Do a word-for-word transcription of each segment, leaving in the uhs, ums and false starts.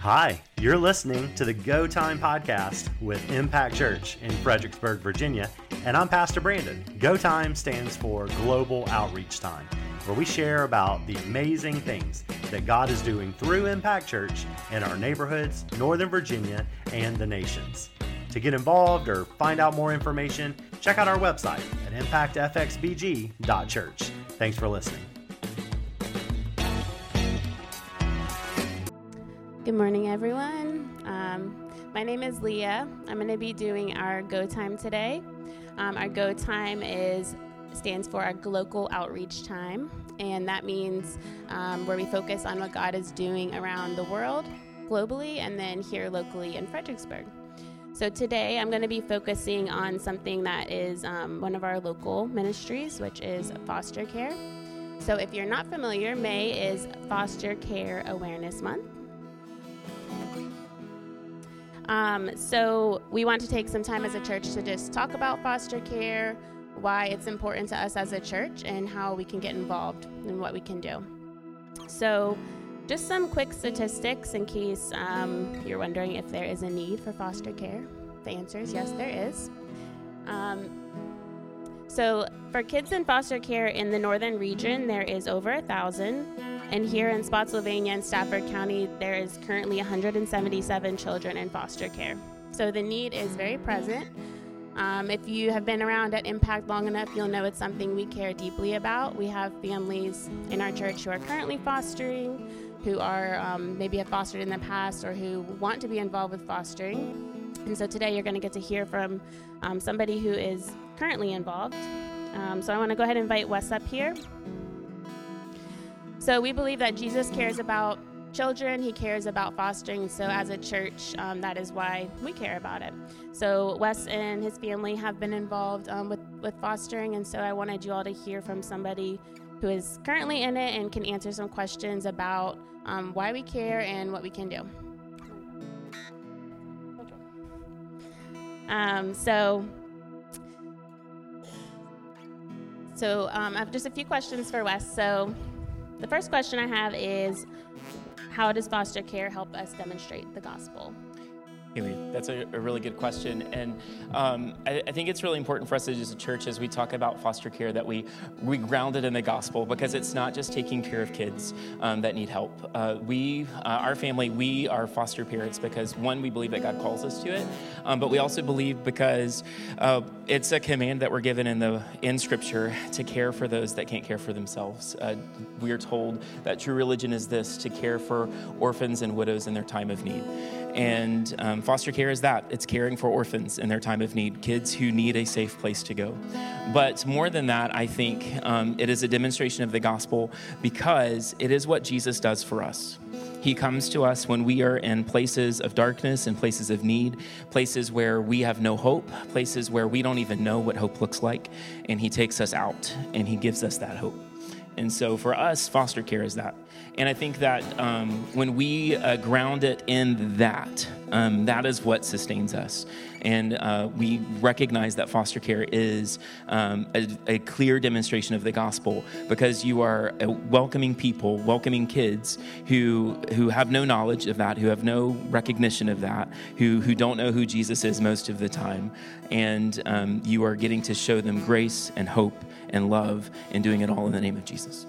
Hi, you're listening to the Go Time podcast with Impact Church in Fredericksburg, Virginia, and I'm Pastor Brandon. Go Time stands for Global Outreach Time, where we share about the amazing things that God is doing through Impact Church in our neighborhoods, Northern Virginia, and the nations. To get involved or find out more information, check out our website at impact f x b g dot church. Thanks for listening. Good morning, everyone. Um, my name is Leah. I'm going to be doing our Go Time today. Um, our Go Time is stands for our Global Outreach Time, and that means um, where we focus on what God is doing around the world, globally, and then here locally in Fredericksburg. So today I'm going to be focusing on something that is um, one of our local ministries, which is foster care. So if you're not familiar, May is Foster Care Awareness Month. Um, so we want to take some time as a church to just talk about foster care, why it's important to us as a church, and how we can get involved and what we can do. So just some quick statistics in case um, you're wondering if there is a need for foster care. The answer is yes, there is. Um, so for kids in foster care in the northern region, there is over a thousand. And here in Spotsylvania and Stafford County, there is currently one hundred seventy-seven children in foster care. So the need is very present. Um, if you have been around at Impact long enough, you'll know it's something we care deeply about. We have families in our church who are currently fostering, who are um, maybe have fostered in the past, or who want to be involved with fostering. And so today you're going to get to hear from um, somebody who is currently involved. Um, so I want to go ahead and invite Wes up here. So we believe that Jesus cares about children, he cares about fostering, so as a church, um, that is why we care about it. So Wes and his family have been involved um, with, with fostering, and so I wanted you all to hear from somebody who is currently in it and can answer some questions about um, why we care and what we can do. Um, so so um, I have just a few questions for Wes. So the first question I have is, how does foster care help us demonstrate the gospel? That's a, a really good question, and um, I, I think it's really important for us as a church, as we talk about foster care, that we we ground it in the gospel, because it's not just taking care of kids um, that need help. Uh, we, uh, our family, we are foster parents because, one, we believe that God calls us to it, um, but we also believe because uh, it's a command that we're given in the in Scripture to care for those that can't care for themselves. Uh, we are told that true religion is this: to care for orphans and widows in their time of need. And um, foster care is that. It's caring for orphans in their time of need, kids who need a safe place to go. But more than that, I think um, it is a demonstration of the gospel, because it is what Jesus does for us. He comes to us when we are in places of darkness and places of need, places where we have no hope, places where we don't even know what hope looks like. And he takes us out and he gives us that hope. And so for us, foster care is that. And I think that um, when we uh, ground it in that, um, that is what sustains us. And uh, we recognize that foster care is um, a, a clear demonstration of the gospel, because you are welcoming people, welcoming kids who who have no knowledge of that, who have no recognition of that, who, who don't know who Jesus is most of the time. And um, you are getting to show them grace and hope and love, and doing it all in the name of Jesus.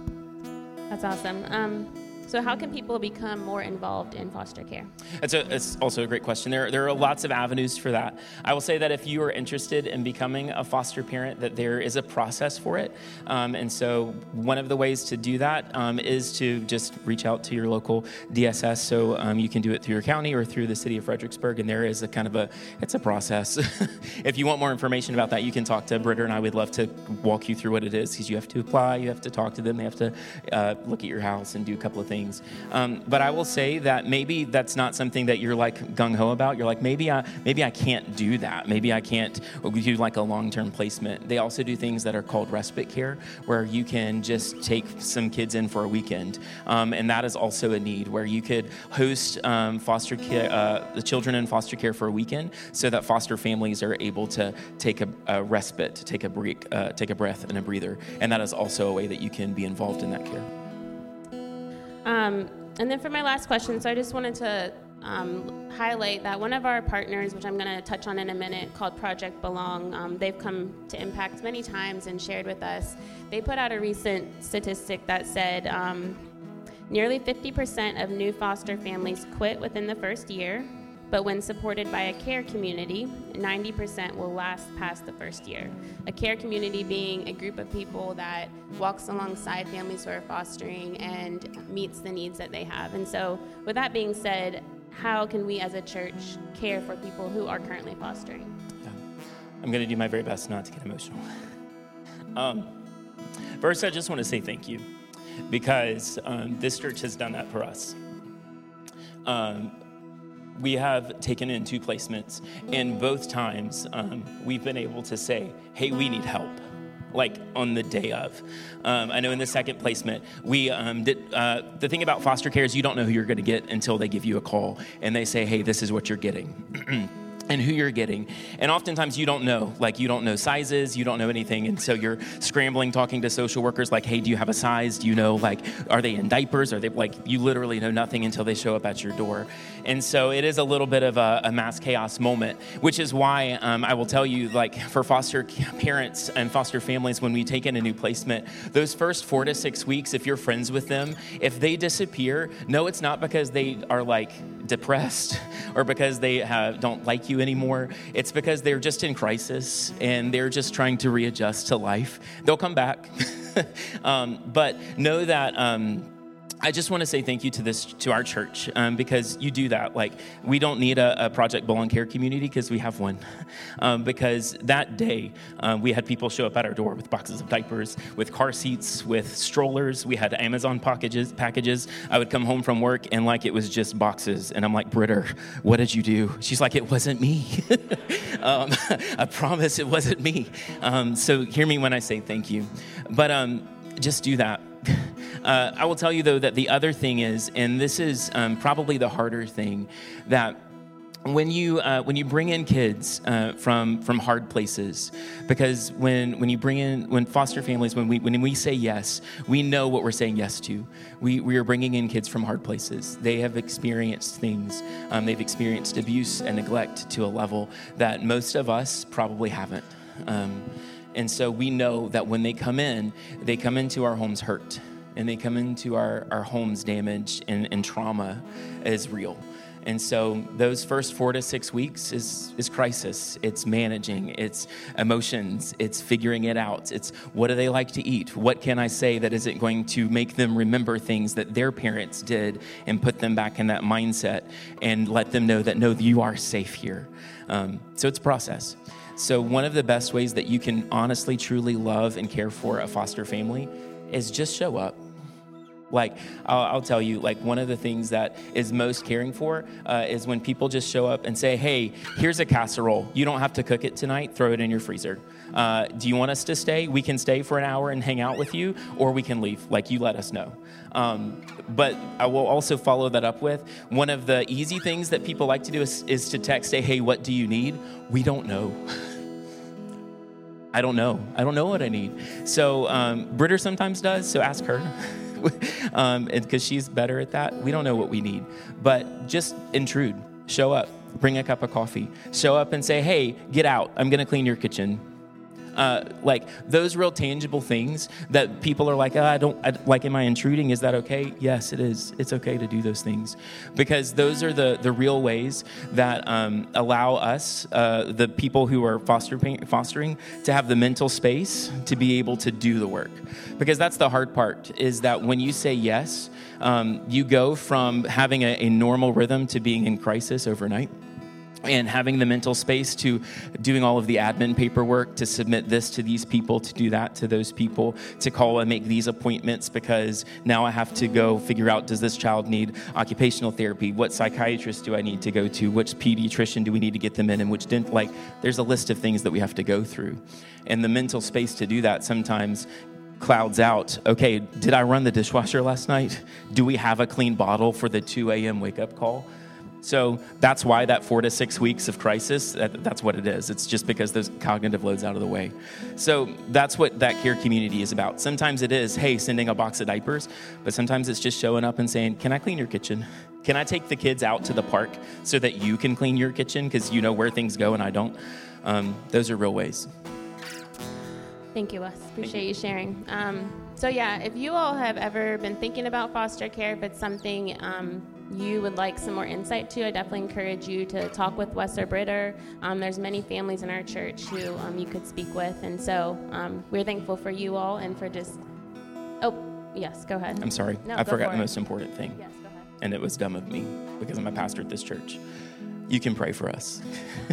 That's awesome. Um, so how can people become more involved in foster care? That's, a, that's also a great question. There, there are lots of avenues for that. I will say that if you are interested in becoming a foster parent, that there is a process for it. Um, and so one of the ways to do that um, is to just reach out to your local D S S. So um, you can do it through your county or through the city of Fredericksburg. And there is a kind of a, it's a process. If you want more information about that, you can talk to Britta and I. We'd love to walk you through what it is, because you have to apply, you have to talk to them, they have to uh, look at your house and do a couple of things. Um, but I will say that maybe that's not something that you're like gung-ho about. You're like, maybe I maybe I can't do that. Maybe I can't do like a long-term placement. They also do things that are called respite care, where you can just take some kids in for a weekend. Um, and that is also a need, where you could host um, foster care, uh, the children in foster care for a weekend, so that foster families are able to take a, a respite, take a break, uh, take a breath and a breather. And that is also a way that you can be involved in that care. Um, and then for my last question, so I just wanted to um, highlight that one of our partners, which I'm going to touch on in a minute, called Project Belong, um, they've come to Impact many times and shared with us. They put out a recent statistic that said um, nearly fifty percent of new foster families quit within the first year, but when supported by a care community, ninety percent will last past the first year. A care community being a group of people that walks alongside families who are fostering and meets the needs that they have. And so with that being said, how can we as a church care for people who are currently fostering? Yeah. I'm going to do my very best not to get emotional. Um, first, I just want to say thank you, because um, this church has done that for us. Um, we have taken in two placements, and both times um, we've been able to say, hey, we need help, like on the day of. Um, I know in the second placement, we um, did, uh, the thing about foster care is you don't know who you're going to get until they give you a call and they say, hey, this is what you're getting. And who you're getting. And oftentimes you don't know, like you don't know sizes, you don't know anything. And so you're scrambling, talking to social workers like, hey, do you have a size? Do you know, like, are they in diapers? Are they like, you literally know nothing until they show up at your door. And so it is a little bit of a, a mass chaos moment, which is why um, I will tell you, like for foster parents and foster families, when we take in a new placement, those first four to six weeks, if you're friends with them, if they disappear, no, it's not because they are like depressed or because they have, don't like you anymore. It's because they're just in crisis and they're just trying to readjust to life. They'll come back. um, but know that um, I just want to say thank you to this, to our church, um, because you do that. Like, we don't need a, a Project Belong Care community because we have one. Um, because that day, um, we had people show up at our door with boxes of diapers, with car seats, with strollers. We had Amazon packages. packages. I would come home from work and like it was just boxes. And I'm like, Britter, what did you do? She's like, it wasn't me. um, I promise it wasn't me. Um, so hear me when I say thank you. But um, just do that. Uh, I will tell you, though, that the other thing is, and this is um, probably the harder thing, that when you uh, when you bring in kids uh, from from hard places, because when when you bring in when foster families, when we when we say yes, we know what we're saying yes to. We we are bringing in kids from hard places. They have experienced things. Um, they've experienced abuse and neglect to a level that most of us probably haven't. Um, and so we know that when they come in, they come into our homes hurt. And they come into our, our homes damaged, and, and trauma is real. And so those first four to six weeks is, is crisis. It's managing, it's emotions, it's figuring it out. It's what do they like to eat? What can I say that isn't going to make them remember things that their parents did and put them back in that mindset and let them know that, no, you are safe here. Um, so it's a process. So one of the best ways that you can honestly, truly love and care for a foster family is just show up. Like, I'll, I'll tell you, like, one of the things that is most caring for uh, is when people just show up and say, hey, here's a casserole. You don't have to cook it tonight. Throw it in your freezer. Uh, do you want us to stay? We can stay for an hour and hang out with you, or we can leave. Like, you let us know. Um, but I will also follow that up with, one of the easy things that people like to do is, is to text, say, hey, what do you need? We don't know. I don't know. I don't know what I need. So um, Britter sometimes does, so ask her. um, because she's better at that. We don't know what we need. But just intrude. Show up. Bring a cup of coffee. Show up and say, hey, get out. I'm going to clean your kitchen. Uh, like those real tangible things that people are like, oh, I don't, I, like, am I intruding? Is that okay? Yes, it is. It's okay to do those things, because those are the, the real ways that um, allow us, uh, the people who are foster, fostering, to have the mental space to be able to do the work. Because that's the hard part, is that when you say yes, um, you go from having a, a normal rhythm to being in crisis overnight. And having the mental space to doing all of the admin paperwork, to submit this to these people, to do that to those people, to call and make these appointments, because now I have to go figure out, does this child need occupational therapy? What psychiatrist do I need to go to? Which pediatrician do we need to get them in? And which didn't, like, there's a list of things that we have to go through. And the mental space to do that sometimes clouds out. Okay, did I run the dishwasher last night? Do we have a clean bottle for the two a.m. wake-up call? So that's why that four to six weeks of crisis, that, that's what it is. It's just because those cognitive loads out of the way. So that's what that care community is about. Sometimes it is, hey, sending a box of diapers, but sometimes it's just showing up and saying, can I clean your kitchen? Can I take the kids out to the park so that you can clean your kitchen because you know where things go and I don't? Um, those are real ways. Thank you, Wes. Appreciate you. you sharing. Um, so yeah, if you all have ever been thinking about foster care, if it's something um, you would like some more insight to, I definitely encourage you to talk with Wes or Britta. Um, there's many families in our church who um, you could speak with, and so um, we're thankful for you all and for just, oh, yes, go ahead. I'm sorry. No, I go forgot for the it. most important thing. Yes, go ahead. And it was dumb of me because I'm a pastor at this church. You can pray for us.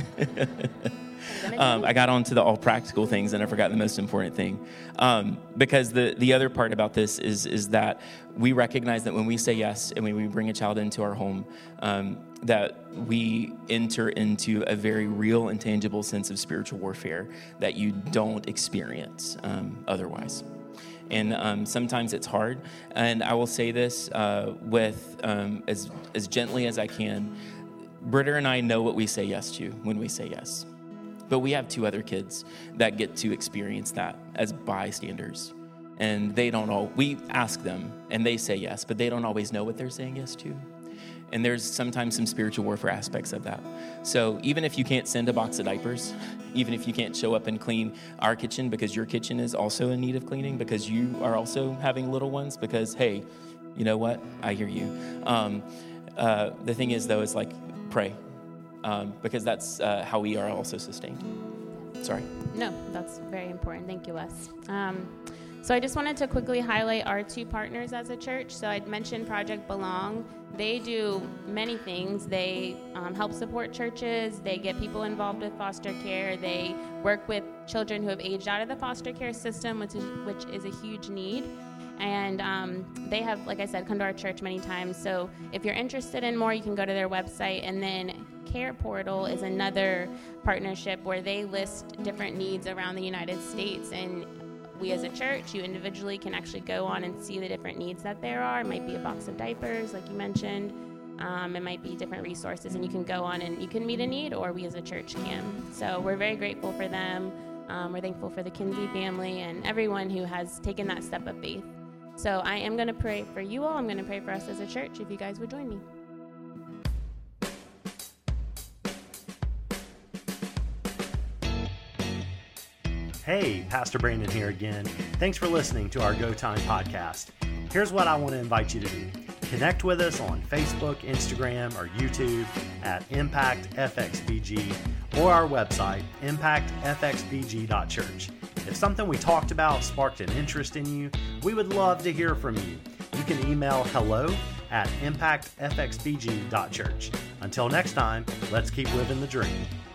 Um, I got on to the all practical things and I forgot the most important thing. Um, because the, the other part about this is, is that we recognize that when we say yes and when we bring a child into our home, um, that we enter into a very real and tangible sense of spiritual warfare that you don't experience um, otherwise. And um, sometimes it's hard. And I will say this uh, with um, as, as gently as I can. Britta and I know what we say yes to when we say yes. But we have two other kids that get to experience that as bystanders. And they don't all, we ask them and they say yes, but they don't always know what they're saying yes to. And there's sometimes some spiritual warfare aspects of that. So even if you can't send a box of diapers, even if you can't show up and clean our kitchen because your kitchen is also in need of cleaning, because you are also having little ones, because, hey, you know what? I hear you. Um, uh, the thing is, though, is like, pray. Um, because that's uh, how we are also sustained. Sorry. No, that's very important. Thank you, Wes. Um, so I just wanted to quickly highlight our two partners as a church. So I'd mentioned Project Belong. They do many things. They um, help support churches. They get people involved with foster care. They work with children who have aged out of the foster care system, which is, which is a huge need. And um, they have, like I said, come to our church many times. So if you're interested in more, you can go to their website. And then Care Portal is another partnership where they list different needs around the United States. And we as a church, you individually can actually go on and see the different needs that there are. It might be a box of diapers, like you mentioned. Um, it might be different resources. And you can go on and you can meet a need, or we as a church can. So we're very grateful for them. Um, we're thankful for the Kinsey family and everyone who has taken that step of faith. So I am going to pray for you all. I'm going to pray for us as a church, if you guys would join me. Hey, Pastor Brandon here again. Thanks for listening to our Go Time podcast. Here's what I want to invite you to do. Connect with us on Facebook, Instagram, or YouTube at Impact F X B G or our website, impact f x b g dot church. If something we talked about sparked an interest in you, we would love to hear from you. You can email hello at impact f x b g dot church. Until next time, let's keep living the dream.